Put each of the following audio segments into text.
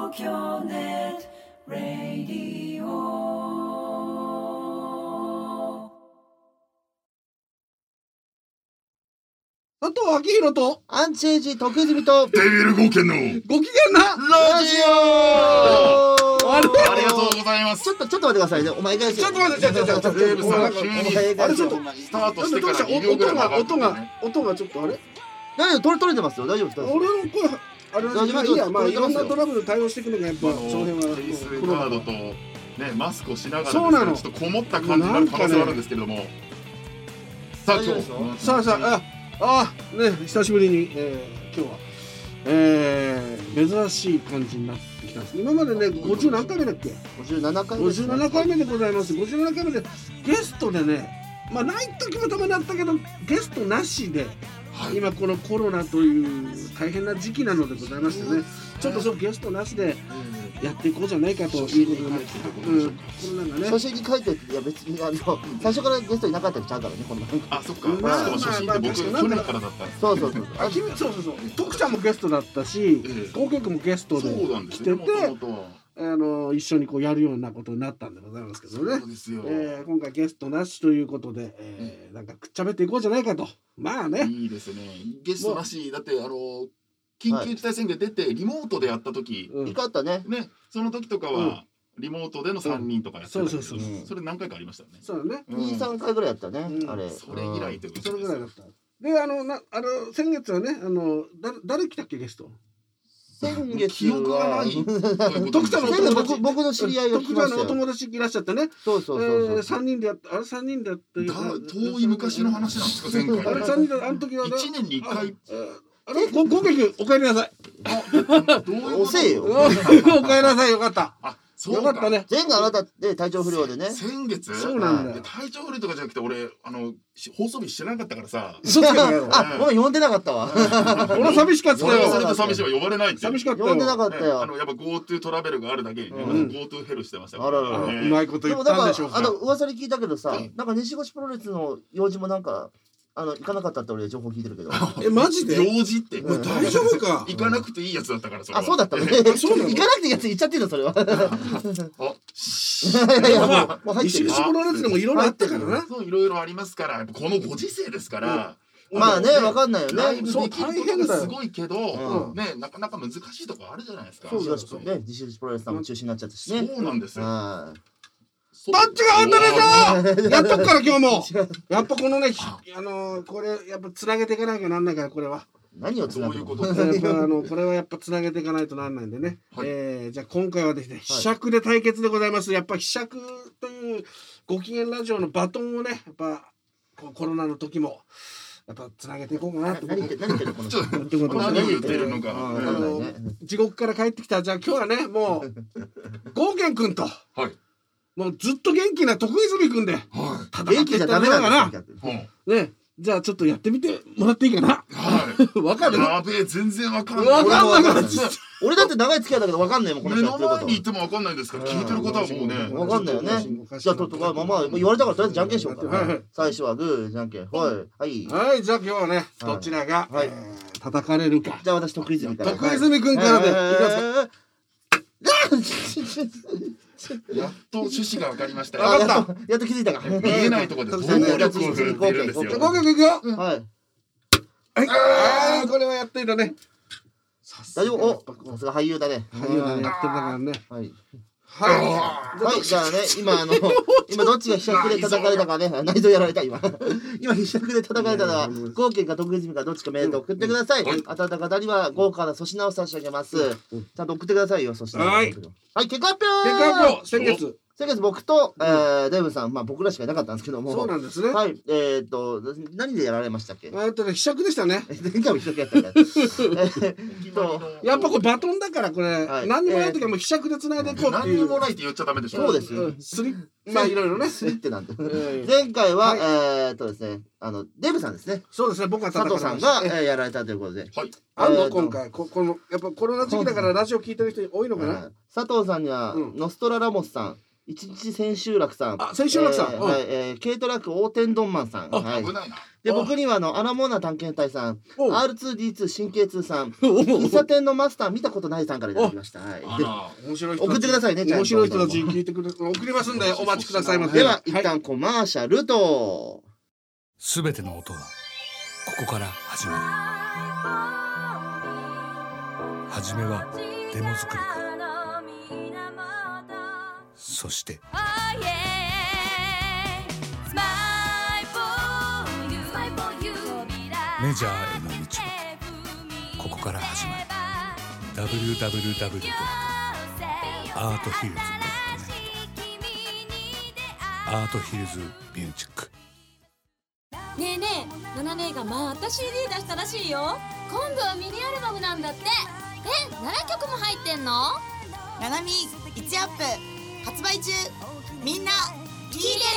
東京ネットラディオ。 佐藤明宏とアンチエイジ徳泉とデビル冒険のご機嫌なラジオ。 あれありがとうございます。 ちょっと待ってくださいね。お前がちょっと待って、 デーブさん急にあれちょっとスタートしてからどうした 2秒ぐらい曲がってね音がちょっとあれ大丈夫、取れてますよ。大丈夫です。 俺の声あれ大丈夫まあいいや、まあいろんな取れてますよトラブル対応していくのがやっぱその辺はフェイスガードとねマスクをしながらですそうなのちょっとこもった感じになる可能性はあるんですけれども、さあ今日さあね久しぶりに、今日は、珍しい感じになってきたんです。今までね50何回目だっけ 57回目ですね。 57回目でございます。57回目でゲストでね、まあない時もたまにあったけどゲストなしで、 はい今このコロナという大変な時期なのでございましてね、ちょっとそうゲストなしでやっていこうじゃないかということでね、コロナがね初心に書いていや別に最初からゲストいなかったりちゃうからね、こんなあそっかまあでも初心って僕去年からだったんですそうそうそう。 あ君そう徳ちゃんもゲストだったし、高健君もゲストでそうなんで来てすねて、一緒にこうやるようなことになったんでございますけどね。 そうですよ今回ゲストなしということで、なんかくっちゃべっていこうじゃないかと。まあね、 いいですねゲストなしだって緊急事態宣言出てリモートでやった時いかったね。 ねその時とかはリモートでの3人とかやってたけどそうそれ何回かありましたよねそうだね。 2、3回ぐらいやったね、 うんあれ。 それ以来ということそれですぐらいだった。で先月はね誰来たっけゲスト？ 先月記憶がない徳ちゃんのお先月友達僕の知り合いが来徳ちゃんのおましたよ。 友達いらっしゃってね。 そうそう 3人でやった3人でやって遠い昔の話なんですか前回あれ3人であの時はね 1年に1回あれごけくお帰りなさい。 遅えよ。 お帰りなさい。よかった。 あそうよかったね。 前回あなたって体調不良でね。 先月そうなんだよ。 体調不良とかじゃなくて俺放送日知らなかったからさ嘘つけたよ。 あ、ごめん、呼んでなかったわ。 俺寂しかったよ。 俺はそれと寂しいは呼ばれないって寂しかったよ。 呼んでなかったよ。 やっぱ GoTo トラベルがあるだけにね GoTo ヘルしてましたからあららうまいこと言っでもなんかたんでしょうか。 噂に聞いたけどさ、なんか西越プロレスの用事もなんか行かなかったって俺情報聞いてるけど。 マジで？ 用事って大丈夫か？ 行かなくていいやつだったからそれはあ、そうだったね。 そうなの行かなくていいやつ言っちゃってるのそれは。いやもう入ってる。 西口プロレスでもいろいろあったからな。 そういろいろありますからやっぱこのご時世ですからまあね、わかんないよライね。 ブできることがすごいけどうんねなかなか難しいとこあるじゃないですかそうだよね、西口プロレスさんも中止になっちゃったしね。 そうなんですよはどっちが本当でしょ？やっとくから今日も。やっぱこのね、これやっぱつなげていかなきゃなんないからこれは。 い。何をつなぐの？ どういうことやっぱこれはやっぱつなげていかないとなんないんでね。 はいじゃあ今回はですね、ひしゃくで対決でございます。やっぱひしゃくというご機嫌ラジオのバトンをね、やっぱコロナの時もやっぱつなげていこうかなと思って。 何言ってるのこの人。 ってことで何を言ってるのかわかんないね。 地獄から帰ってきたじゃあ今日はねもうゴーケン君とはいもうずっと元気な徳泉君ではい戦っていった元気じゃダメのかななんですよ。 ね。じゃあちょっとやってみてもらっていいかな。 はいわかる？ やべえ全然わかんないわかんなかった。 俺だって長い付き合いだけどわかんないもんこの目人やってるこの前にいてもわかんないんですから聞いてる方はもうねわかんないよね。じゃあとかまあ言われたからとりあえずじゃんけんしようか。 はいはい最初はグーじゃんけん。はい。 はいじゃあ今日はねどちらがはい叩かれるか。 じゃあ私徳泉から。 徳泉君からでいきますか。 やっと趣旨がわかりましたわかったやっと気づいたか。 見えないところで暴力を振るっているんですよじゃあゴーケン君いくよ。 はい。 はい。これはやっていたね。 大丈夫。お、さすが俳優だね。 はいやってたからね。 はい。 ははい、じゃあね、今どっちがひしゃくで叩かれたかね、内臓やられた今。今ひしゃくで叩かれたのは、ゴーケンか徳泉かどっちかメールで送ってください。当たった方には豪華な粗品を差し上げます。ちゃんと送ってくださいよ、粗品。はい、結果発表。 結果発表先月。 先月僕とデイブさん、まあ僕らしかいなかったんですけども。 そうなんですね。 はい、何でやられましたっけ？ ひしゃくでしたね。 前回もひしゃくやったから。 やっぱこれバトンだからこれはい何にもない時はもうひしゃくで繋いでいこうって何にいう。 もないって言っちゃダメでしょそうですよ。 まあいろいろね。 スリってなんで。 ええ前回は、ですね、デイブさんですね。 そうですね。僕は佐藤さんが、やられたということで。 はいあんの今回このやっぱコロナ時期だからラジオ聞いてる人多いのかな。 佐藤さんには、ノストラダモスさん、 一日千秋楽さん、 千秋楽さん、 はい、軽トラック横転ドンマンさん、はい、 危ないな。 で僕にはアラモーナ探検隊さん、 お R2D2 神経痛さん、 お喫茶店のマスター見たことないさんからいただきました。はい。 あら。 面白い人たち送ってくださいねちゃんと面白い人たちに聞いてくれ送りますんでお待ちくださいませ。 では一旦コマーシャルと。 すべての音はここから始まる。始めはデモ作りから、そしてメジャーへの道もここから始まる。 www.arthils.net アートヒルズミュージック。 ねえねえ、ナナ姉がまた CD 出したらしいよ。今度はミニアルバムなんだって。7曲も入ってんの？ ナナミ1アップ発売中。みんな聞いてね。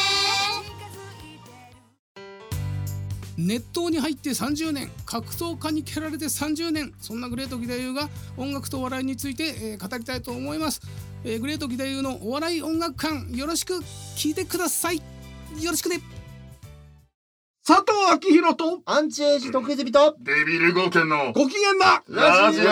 熱湯に入って30年、格闘家に蹴られて30年、そんなグレート義太夫が音楽とお笑いについて、語りたいと思います。グレート義太夫のお笑い音楽館、よろしく聞いてください。よろしくね。 佐藤昭弘とアンチエイジ得意人とデビル号犬のご機嫌なラジオ。 ラジオ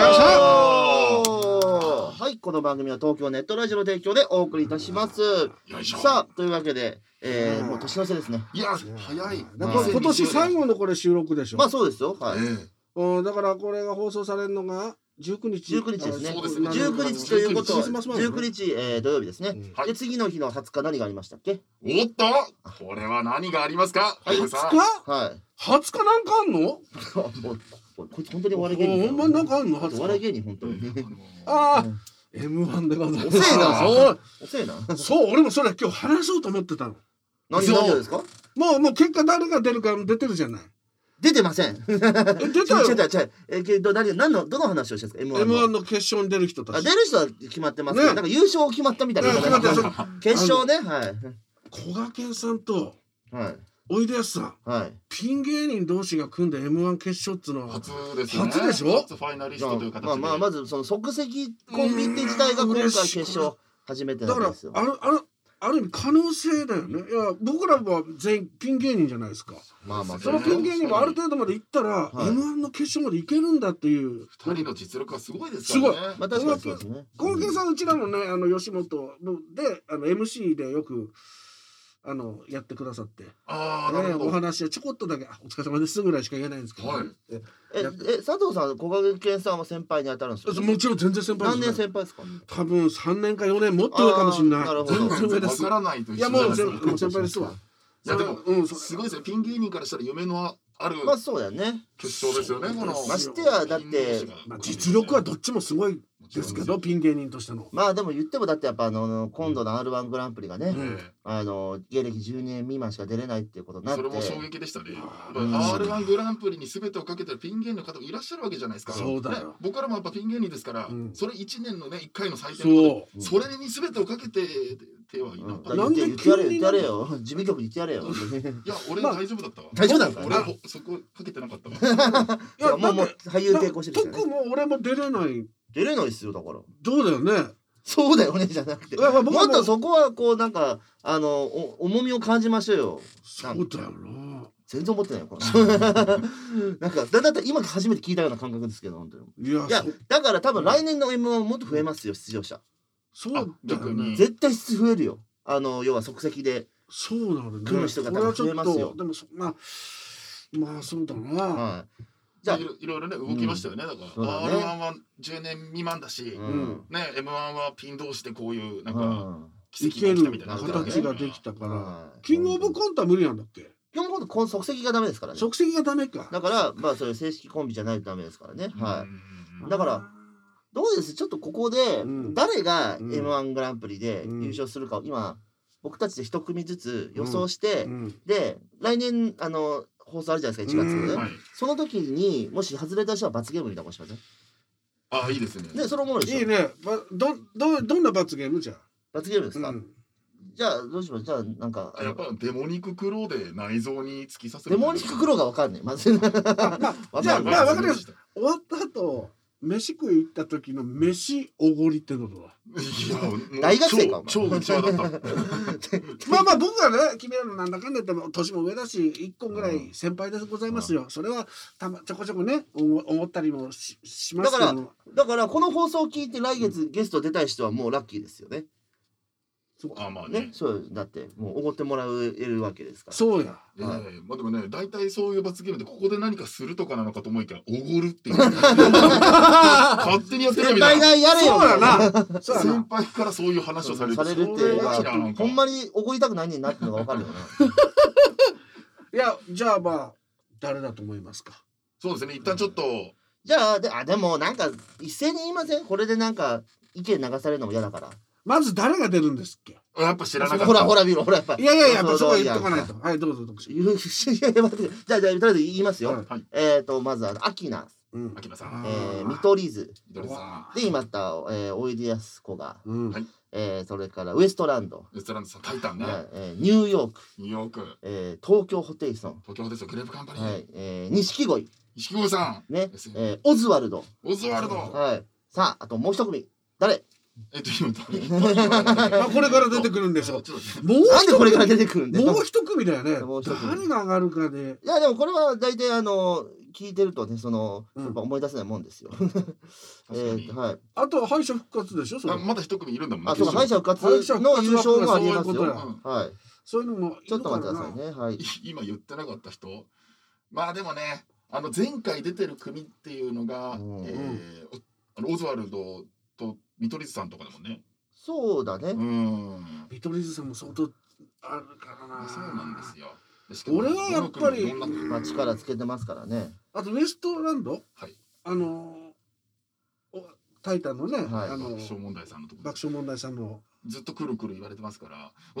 はい、この番組は東京ネットラジオの提供でお送りいたします。 よいしょ。 さあというわけで、もう年の瀬ですね。 いや早い。 だから今年最後のこれ収録でしょ。 まあそうですよ。はい。 だからこれが放送されるのが19日ですね。 そうですね。 19日ということはクリスマス前ね 19日、土曜日ですね。 はいで次の日の20日何がありましたっけ？ おっと、これは何がありますか。 はいさ 20 はい。 日20日なんかあんの？ もうこいつ本当にお笑い芸人だよ。 ほんまになんかあんの？ お笑い芸人本当に。 ああ M1 でございます。 遅えなそう遅えな。 そう俺もそれ今日話そうと思ってたの。 何をですか？ もう結果誰が出るか出てるじゃない。 出てません。 出たよ。 何のどの話をしてるんですか？ M1 の決勝に出る人たち。 出る人は決まってますけど、 ねなんか優勝決まったみたいな。 決まってる決勝ね、はいこがけんさんとはいおいでやすさんはい。 ピン芸人同士が組んで M1 決勝っつうのは初ですね。 初でしょ初ファイナリストという形で。 まずその即席コンビって自体が今回決勝初めてだからなんですよ。 ある意味可能性だよね。いや僕らは全員ピン芸人じゃないですか。 まあそのピン芸人がある程度まで行ったら、 はい M1 の決勝まで行けるんだっていう二人の実力はすごいですからね。 まあ確かにそうですね。 こがけんさんうちらのね吉本でMC でよくやってくださって、 ああ、なるほど。 お話はちょこっとだけお疲れ様ですぐらいしか言えないんですけど、 はい佐藤さん、小賀健さんは先輩に当たるんですよ。 もちろん全然先輩何です、 年先輩ですか？ 多分3年か4年もっと上かもしれない。 なるほど全然上です。 わからないと一緒いやもうですもう先輩ですわ。 いやでもそすごいですよ。ピン芸人からしたら夢のあるまあそうだよね。 決勝ですよね。このましてやだって実力はどっちもすごいですけどピン芸人としての。 まあでも言ってもだってやっぱ今度の R1 グランプリがね、 うん芸歴10年未満しか出れないっていうことになって、 それも衝撃でしたね。 うん R1 グランプリに全てをかけてるピン芸人の方もいらっしゃるわけじゃないですか。 そうだよね僕らもやっぱピン芸人ですから、 うんそれ1年のね1回の祭典なのでそうそれに全てをかけて手はいなかった。 なんで言ってやれよ。事務局に言ってやれよ。 いや俺大丈夫だったわ。 大丈夫なんか俺そこかけてなかったわ。 いやもう俳優抵抗してる人ね。 僕も俺も出れない。 出れないっすよだから。 どうだよね。 そうだよねじゃなくて。 いや僕はもっとそこはこうなんか重みを感じましょうよ。 そうだよな。 全然思ってないよこれ。なんかだって今初めて聞いたような感覚ですけど本当に。 いやいやだから多分来年の M1 もっと増えますよ出場者。 そうだよ逆にね。 絶対増えるよ。要は即席で。 そうなるね。 組む人が多分増えますよこれはちょっとでもまあそうだな。 はい。じゃあいろいろね動きましたよね。だからそうだね R1 は10年未満だし、 うんね M1 はピン同士でこういうなんかうん。 いける奇跡が起きたみたいなのが形ができたから。 はいキングオブコントは無理なんだっけ。 基本この即席がダメですからね。 即席がダメか。 だからまあそういう正式コンビじゃないとダメですからね。はうんい。だからどうですちょっとここでうん誰がうん M1 グランプリで優勝するかを今僕たちで一組ずつ予想してうんで来年放送あるじゃないですか1月うんはいその時にもし外れた人は罰ゲームみたいなことしません？ あいいですね。 でそれおもろいでしょ。 いいね。どんな罰ゲームじゃ。 罰ゲームですか？ うんじゃあどうします？じゃあなんかやっぱデモ肉クローで内臓に突き刺せる。 デモニッククローがわかんないまず。 じゃあまあわかりました。終わった後飯食い行った時の飯おごりってことだ。 いやもう大学生か超うちわだった。 まあまあ僕がね君らのなんだかんだ言っても年も上だし1個ぐらい先輩でございますよ。それはちょこちょこね思ったりもしますけども。 だからこの放送を聞いて来月ゲスト出たい人はもうラッキーですよね。 あまあね。 ね、そうだってもうおごってもらえるわけですから。 そうや。 まあでもね大体そういう罰ゲームでここで何かするとかなのかと思いきやおごるっていう勝手にやってる先みたいな。 輩がやれよ。 そうやな。そうやな。 先輩からそういう話をされるされるってそれはなんかほんまにおごりたくないねんなってのがわかるよね。 いやじゃあまあ誰だと思いますか。 そうですね一旦ちょっとじゃあでもなんか一斉に言いません？これでなんか意見流されるのも嫌だから。 まず誰が出るんですっけ。 やっぱ知らなかった。 ほらほら見ろほらやっぱ。 いやいやいやそこは言っとかないと。はいどうぞどうぞ。 いや待ってじゃあとりあえず言いますよ。 はいまずアキナ、 秋名さん、 見取り図みどりさで今言ったおいでやすこが、 はいそれからウエストランド、 ん、レストランさんタイタンね、 ニューヨーク、 ニューヨーク、 東京ホテイソン、 東京ですよグレープカンパニー、 はい錦鯉錦鯉さんねですね、 オズワルド、 オズワルド、 はいさああともう一組誰？ まあこれから出てくるんでしょう。もうなんでこれから出てくるんだよ。 もう一組だよね。 もう一組誰が上がるかで。 いやでもこれは大体聞いてるとねやっぱ思い出せないもんですよ。はい。 あと敗者復活でしょ。それまだ一組いるんだもんね。 あ、そうか、敗者復活の優勝もありますよ。はい。 そういうのもちょっと待ってくださいね。はい。 今言ってなかった人。まあでもね、前回出てる組っていうのが、オズワルドと見取り図さんとかだもんね。 そうだね。 見取り図さんも相当あるからな。 そうなんですよ。 俺はやっぱり力つけてますからね。 あとウエストランド、タイタンのね、 爆笑問題さんのところ、 爆笑問題さんのずっとくるくる言われてますから、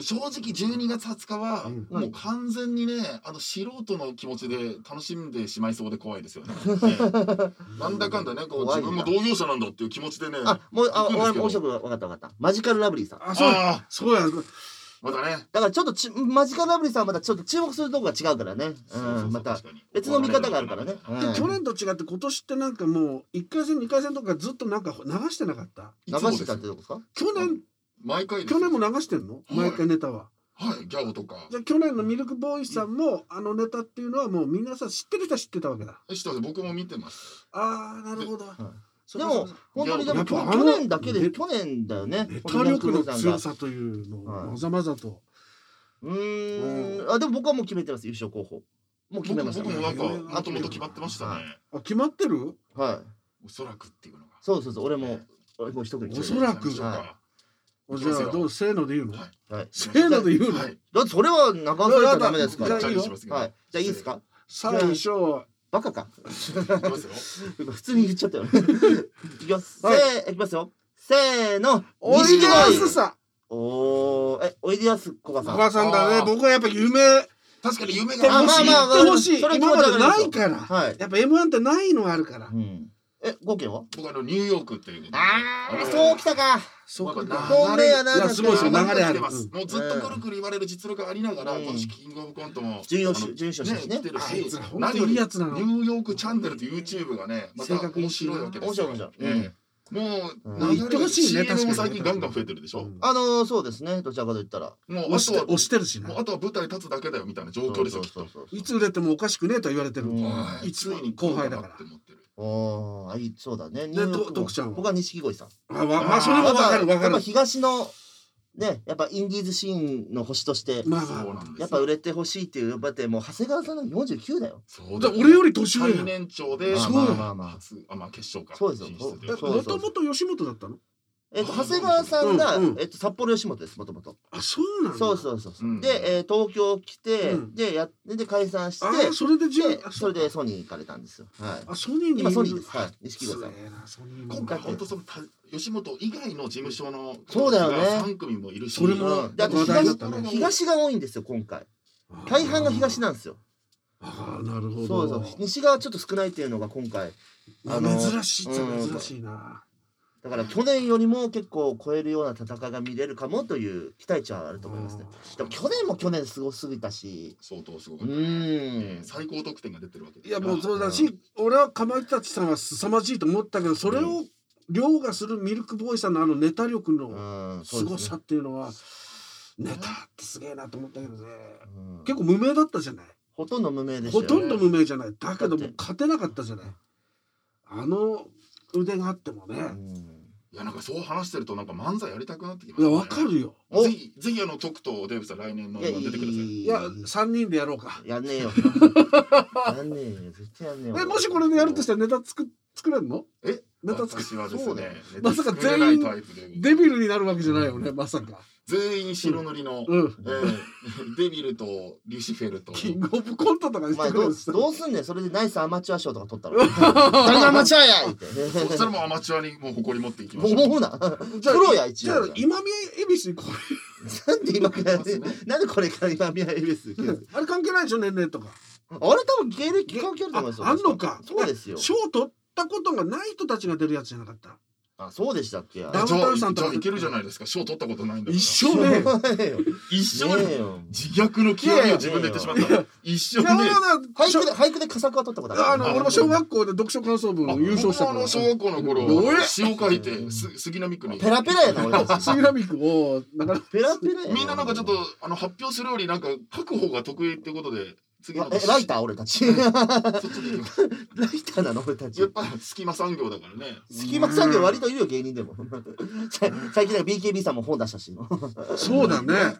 正直12月20日はもう完全にね、素人の気持ちで楽しんでしまいそうで怖いですよね。なんだかんだね、こう自分も同業者なんだっていう気持ちでね。 もう一つ分かったマジカルラブリーさん。 そうや。 またね。 だからちょっとマジカルラブリーさんはまたちょっと注目するとこが違うからね。また別の見方があるからね。 去年と違って今年ってなんかもう1回戦2回戦とかずっとなんか流してなかった。 流してたってことですか？ 去年去年も流してんの？毎回ネタは。 はい、ギャオとか。 じゃあ去年のミルクボーイさんもネタっていうのはもうみんなさ知ってる人は知ってたわけだ。 知ってます。僕も見てます。 ああなるほど。 でも本当にでも去年だけで去年だよね。 ネタ力の強さというのをまざまざと。 でも僕はもう決めてます優勝候補。もう決めました。 僕もなんか後々決まってましたね。 あ決まってる？ はい。 おそらくっていうのが。 そう俺も一組。 おそらく。じゃあどうせーので言うの？ はい。 せーので言うの？ だってそれは流されちゃダメですから。 じゃあいいよ。 はい。じゃあいいですか？ 最初バカか。普通に言っちゃったよ。いきます。いきますよ。せーの。 おいでやすさ。 おいでやすこがさん。 こがさんだね。僕はやっぱ夢。 確かに夢が欲しい。今までないから。やっぱ M1 ってないのあるから。 合計は？ 僕ニューヨークっていう。 そうきたか。 そうか。 本命やな。 すごいですよ。流れある。 もうずっとくるくる言われる実力がありながら、今年キングオブコントも準優勝してね。 何よりニューヨークチャンネルと YouTube がね、また面白いわけですよ。もう言ってほしいね。 確かに最近ガンガン増えてるでしょ。 そうですね。どちらかと言ったらもう押してるしね。 あとは舞台立つだけだよみたいな状況ですよ。 いつ売れてもおかしくねえと言われてる。 いつに後輩だから。 そうだね。 徳ちゃんは。 僕は錦鯉さん。 まあそれもわかる。 やっぱ東のね、やっぱインディーズシーンの星としてやっぱ売れてほしいっていうだってもう長谷川さんの49だよ。 俺より年上。 最年長で決勝か。 そうですよ。 もともと吉本だったの？ 長谷川さんが札幌吉本ですもともと。 あ、そうなんだ。 そうで東京来てで解散してそれでソニー行かれたんですよ。はい。 あ、ソニーに今ソニーです。はい。錦鯉さん。 今回本当その吉本以外の事務所のそうだよね。 3組もいるし、 それもだって東が多いんですよ今回。大半が東なんですよ。 ああ、なるほど。 そう西側ちょっと少ないっていうのが今回珍しいっちゃ珍しいな。 だから去年よりも結構超えるような戦いが見れるかもという期待値はあると思いますね。でも去年も去年すごすぎたし、 相当すごかった。最高得点が出てるわけです。 いやもうそうだし、俺はかまいたちさんは凄まじいと思ったけど、それを凌駕するミルクボーイさんのネタ力の凄さっていうのは、ネタってすげえなと思ったけどね。結構無名だったじゃない。 ほとんど無名でしたよね。 ほとんど無名じゃない。だけども勝てなかったじゃない。腕があってもね。 いやなんかそう話してるとなんか漫才やりたくなってきましたね。 いやわかるよ。 ぜひトクとデーブさん来年の出てください。 いや3人でやろうか。 やんねえよ。やんねえよ。絶対やんねえよ。 もしこれでやるとしたらネタ作れるの？ネタ作私はですね。 まさか全員デビルになるわけじゃないよね。まさか。 全員白塗りのデビルとリュシフェルとキングオブコントとかしてくれる。 どうすんねん。それでナイスアマチュア賞とか取ったら誰がアマチュアやいって。 そしたらもうアマチュアにもう誇り持っていきましょう。 思うな。プロや一応。 じゃあ今宮恵比寿にこれなんで今からなんでこれから今宮恵比寿あれ関係ないでしょ、年齢とか。 あれ多分芸歴関係あると思いますよ。 あんのか。 そうですよ。 賞取ったことがない人たちが出るやつじゃなかった。 あ、そうでしたっけ。 ダウンタウンさんとかいけるじゃないですか。賞取ったことないんだから。 一緒ね。 一緒ね。自虐の極みを自分で言ってしまった。一緒ね。 俳句で佳作は取ったことある。 俺も小学校で読書感想文優勝したから。 小学校の頃詩を書いて杉並区に。 ペラペラやな俺たち。 杉並区をなんかペラペラや。 みんななんかちょっと発表するよりなんか書く方が得意ってことで。 ライター俺たち。ライターなの俺たち。 やっぱ隙間産業だからね。 隙間産業割といるよ芸人でも。最近なんか BKB さんも本出したし。 そうだね。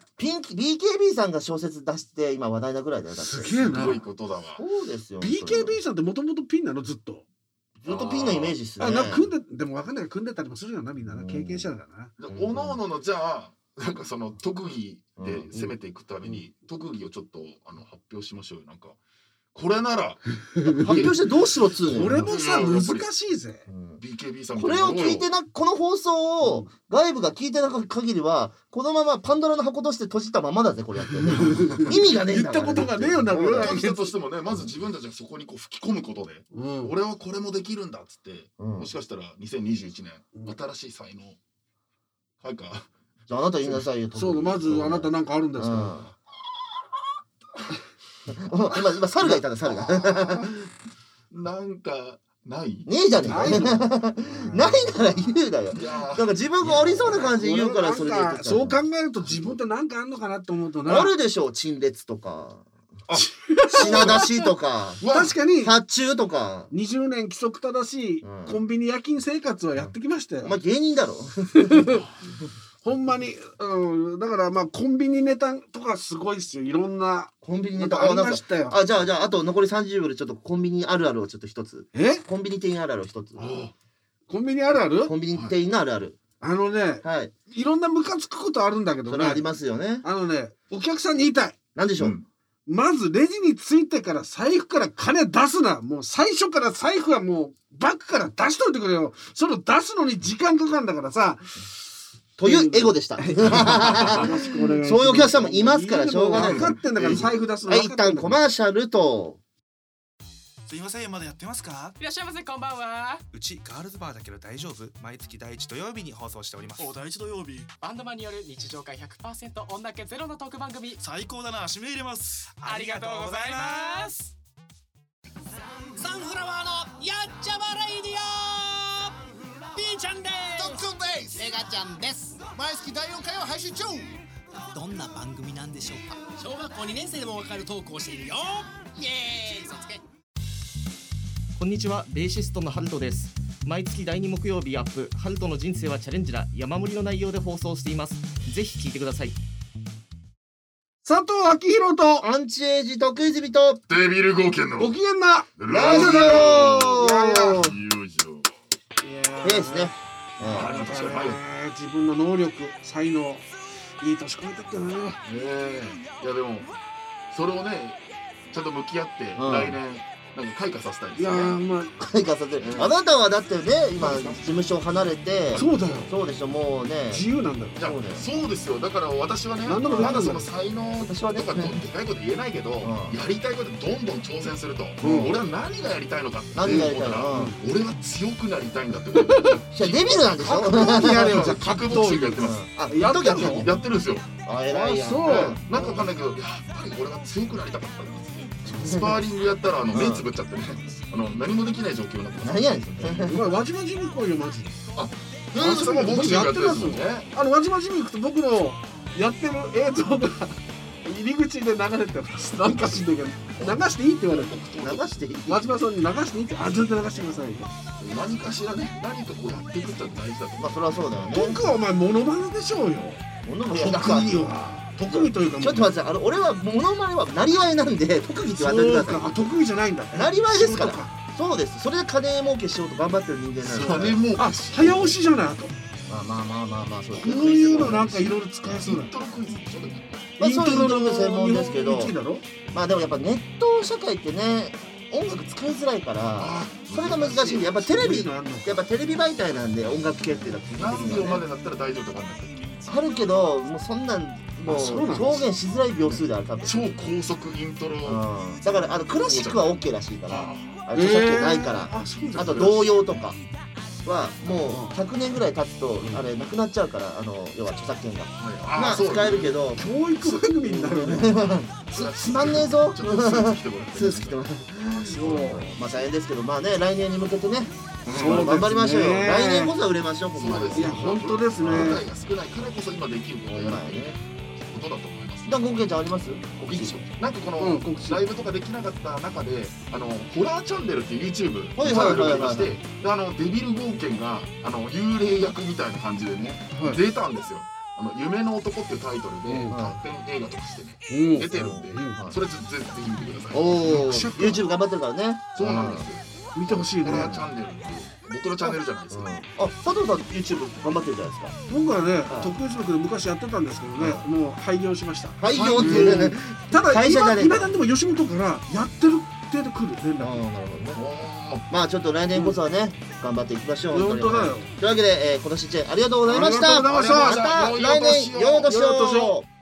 BKB さんが小説出して今話題なぐらいだよ。 すげえな。 すごいことだわ。 そうですよ。 BKB さんってもともとピンなのずっと。 ずっとピンのイメージっすね。 でも分かんないけど組んでたりもするよなみんな経験者だからな。 おのおののじゃあ。なんかその特技で攻めていくために特技をちょっと発表しましょうよ。なんかこれなら発表してどうしろっつうの。 これもさ難しいぜ。 BKB さんこれを聞いてこの放送を外部が聞いてなか限りはこのままパンドラの箱として閉じたままだぜこれやって意味がねえんだ。 言ったことがねえよな。 閉じたとしてもね、まず自分たちがそこにこう吹き込むことで俺はこれもできるんだっつってもしかしたら2021年新しい才能開花。 じゃああなた言いなさいよ。 そうまずあなたなんかあるんですか。 今猿がいたんだ猿が。 なんかないねえじゃねえか。ないなら言うだよ。なんか自分がありそうな感じで言うからそれで。 そう考えると自分ってなんかあんのかなって思うとな。 あるでしょ陳列とか。品出しとか。 確かに発注とか。 20年規則正しいコンビニ夜勤生活はやってきましたよ。 お前芸人だろ。 ほんまに、だからまあコンビニネタとかすごいっすよ。いろんなコンビニネタありましたよ。 じゃああと残り30秒でちょっとコンビニあるあるをちょっと一つ。コンビニ店員あるあるを一つ。 コンビニあるある？ コンビニ店員のあるある。 いろんなムカつくことあるんだけどね。 それありますよね。 お客さんに言いたい。 なんでしょう。 まずレジに着いてから財布から金出すな。もう最初から財布はもうバッグから出しといてくれよ。それを出すのに時間かかるんだからさ。 というエゴでした。そういうお客さんもいますからしょうがない。 分かってんだから財布出すの。 一旦コマーシャルと。 すいません、まだやってますか？ いらっしゃいませ、こんばんは。 うちガールズバーだけど大丈夫？毎月第1土曜日に放送しております。 第1土曜日。バンドマンによる日常会 100% 女気ゼロのトーク番組。 最高だな、指名入れます。 ありがとうございます。サンフラワーのやっちゃまレイディオ。ピーちゃんです。 トックンです。 メガちゃんです。 毎月第4回を配信中。 どんな番組なんでしょうか。小学校2年生でもわかるトークをしているよ。イエーイ。そつけ。 こんにちは、ベーシストのハルトです。毎月第2木曜日アップ、ハルトの人生はチャレンジだ、山盛りの内容で放送しています。ぜひ聞いてください。 佐藤昭弘とアンチエイジ徳泉とデビル冒険のご機嫌なラジオだよー。 ですね。 自分の能力、才能、いい年越えたってね。 いやでもそれをねちゃんと向き合って来年なんか開花させたいですいやよね。 まあ開花させる。あなたはだってね今事務所を離れて。 そうだよ。 そうでしょもうね。 自由なんだよ。 いやそうですよ。だから私はね何でもできるんだよまだその才能とかでかいこと言えないけど、やりたいことどんどん挑戦すると、俺は何がやりたいのかって思ったら、俺は強くなりたいんだって思って。 じゃデビルなんでしょ。 格闘技やれよ。 じゃ格闘技やってます。 やってるんですよ。 あ偉いやん。 そう。 なんかわかんないけど、やっぱり俺は強くなりたかったんですね。スパーリングやったら目つぶっちゃってね、何もできない状況になってます。 何やねん。 お前輪島ジム行こうよマジで。 それもボクシングやってますもんね。 輪島ジム行くと僕のやってる映像が入り口で流れてます。なんかしんだけど流していいって言われて。 流していい。 輪島さんに流していいって。全然流してください。 何かしらね、何かこうやっていくって大事だと。 まあそれはそうだよね。 僕はお前モノマネでしょうよ。 モノマネ得意は。得意というかちょっと待って、俺はモノマネはなりわいなんで特技って言われてください。 得意じゃないんだ。 なりわいですから。そうです。それで金儲けしようと頑張ってる人間なんで。 金儲け。 早押しじゃないと。 まあそう。 こういうのなんかいろいろ使えそうだ。 イントロクイズちょっとまあそういうの専門ですけど。まあでもやっぱネット社会ってね。音楽使いづらいからそれが難しいんでやっぱテレビ媒体なんで音楽系っていうのは何秒までだったら大丈夫とかあるけどもうそんなんもう表現しづらい秒数である多分超高速イントロだからクラシックは OK らしいから著作権ないからあと童謡とかはもう100年ぐらい経つとあれなくなっちゃうから要は著作権がまあ使えるけど教育番組になるねつまんねえぞスーツ着てもらってまあ大変ですけどまあね来年に向けてね頑張りましょうよ来年こそ売れましょう。 いや本当ですね。 機会が少ないからこそ今できることをやらないことだと思います。 ゴーケンちゃんあります？ なんかこのライブとかできなかった中でホラーチャンネルっていう YouTube チャンネルがありましてデビルゴーケンが幽霊役みたいな感じでね出たんですよ。夢の男っていうタイトルで短編映画とかしてね出てるんでそれぜひ見てください。 YouTube 頑張ってるからね。 そうなんですよ。 見てほしいね。 ホラーチャンネルって僕のチャンネルじゃないですか。 佐藤さん YouTube 頑張ってるじゃないですか。 僕はね特別録で昔やってたんですけどねもう廃業しました。 廃業っていうね。 ただ今でも吉本からやってるって連絡。 まあちょっと来年こそはね頑張っていきましょう。 本当だよ。 というわけで今年1年ありがとうございました。 ありがとうございました。 また来年良いお年を。